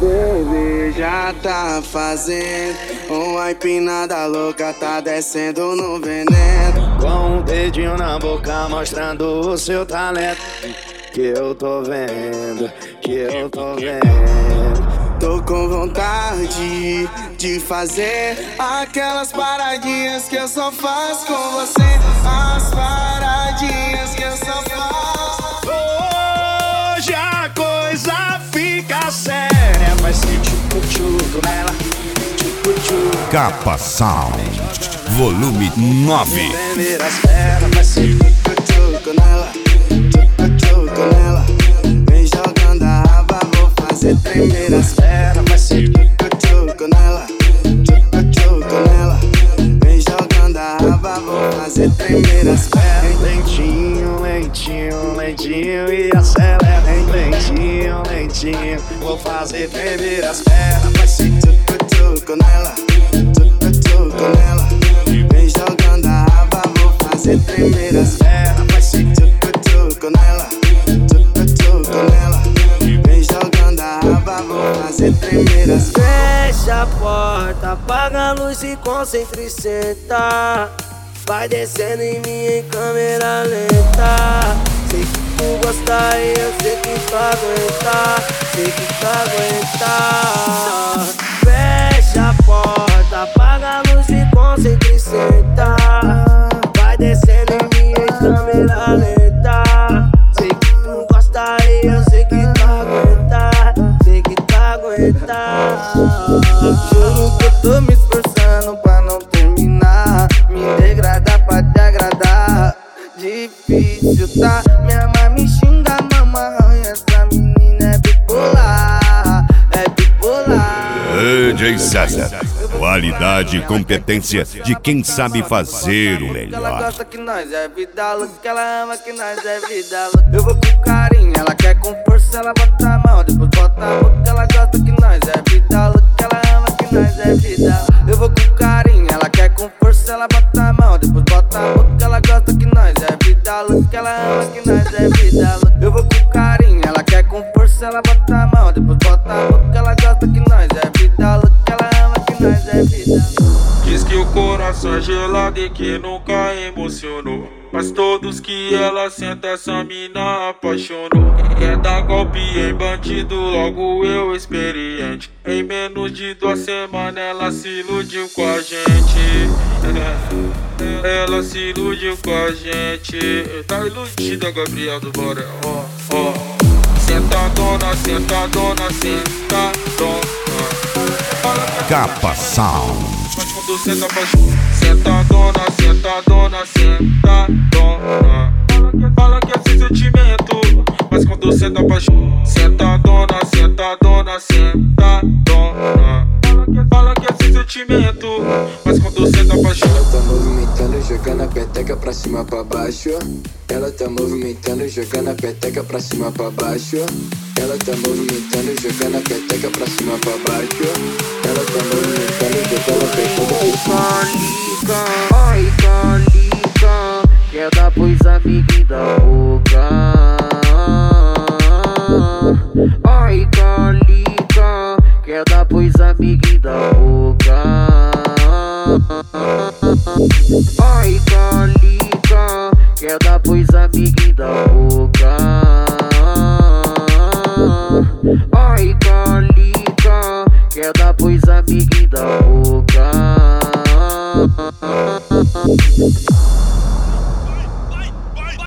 bebê já tá fazendo uma empinada louca, tá descendo no veneno. Com um dedinho na boca mostrando o seu talento. Que eu tô vendo, que eu tô vendo. Tô com vontade de fazer aquelas paradinhas que eu só faço com você. As paradinhas que eu só faço. Hoje a coisa fica séria. Vai ser tchucu-tchucu nela, tchucu-tchucu. Capa Sound, volume 9. Tremer as pernas, vai ser Tchucu-tchucu nela, tchucu-tchucu nela. Vem jogando a raba, vou fazer tremer as pernas. vai ser Tchucu-tchucu nela, tchucu-tchucu nela. Vem jogando a raba, vou fazer tremer as pernas. lentinho, lentinho, lentinho e acelera. Lentinho, lentinho, vou fazer tremer as pernas. Vai ser Tchucu-tchucu nela, tchucu-tchucu nela. Vem jogando a raba, vou fazer tremer as pernas. vai ser Tchucu-tchucu nela, tchucu-tchucu nela. Vem jogando a raba, vou fazer tremer as pernas. Fecha a porta, apaga a luz e concentre e senta. Vai descendo em mim em câmera lenta. Sei que tu gosta e eu sei que tu aguenta. Sei que tu aguenta. Fecha a porta, apaga a luz e concentre e senta. Vai descendo em mim em câmera lenta. Sei que tu gosta e eu sei que tu aguenta. Sei que tu aguenta. Juro que eu tô me esforçando pra não terminar. Me degradar pra te agradar. Difícil, tá? Minha mãe me xinga, mamãe. Essa menina é bipolar. É bipolar. DJ César, qualidade e competência de quem sabe fazer o Ela melhor. gosta que nós é vida louca, ela ama que nós é vida louca. Eu vou com carinho, ela quer com força, ela bota a mão, depois bota a boca. Ela gosta que nós é vida louca, ela ama que nós é vida louca. Eu vou com carinho, ela quer com força, ela bota a mão, depois bota a boca. Ela gosta que nós é vida louca, ela ama que nós é vida louca. Eu vou com carinho, ela quer com força, ela bota a mão, depois bota a boca. Ela gosta que nós é vida louca, ela ama que nós é vida louca. Diz que o coração é gelado e que nunca emocionou. Mas todos que ela senta, essa mina apaixonou. Quer dar golpe em bandido, logo eu experiente. Em menos de 2 semanas ela se iludiu com a gente. Ela se iludiu com a gente. Tá iludida, Gabriel do Borel. Ó, ó. Sentadona, sentadona, sentadona. Capa Sound. Mas quando senta pra sentadona, sentadona, sentadona. Fala que é sem sentimento. Mas quando senta pra sentadona, sentadona, sentadona. Fala que é sem sentimento. Mas quando senta pra ela tá movimentando, jogando a peteca pra cima pra baixo. Ela tá movimentando, jogando a peteca pra cima pra baixo. Ela tá movimentando, jogando a peteca pra cima pra baixo. Ela tá movimentando, jogando a peteca pra cima. Oi, calica, quer dar pros amiguinhos da boca. Oi, calica, quer dar pros amiguinhos da boca. Oi, calica, quer dar pros amiguinhos da boca. Oi, calica, quer dar pros amiguinhos da boca.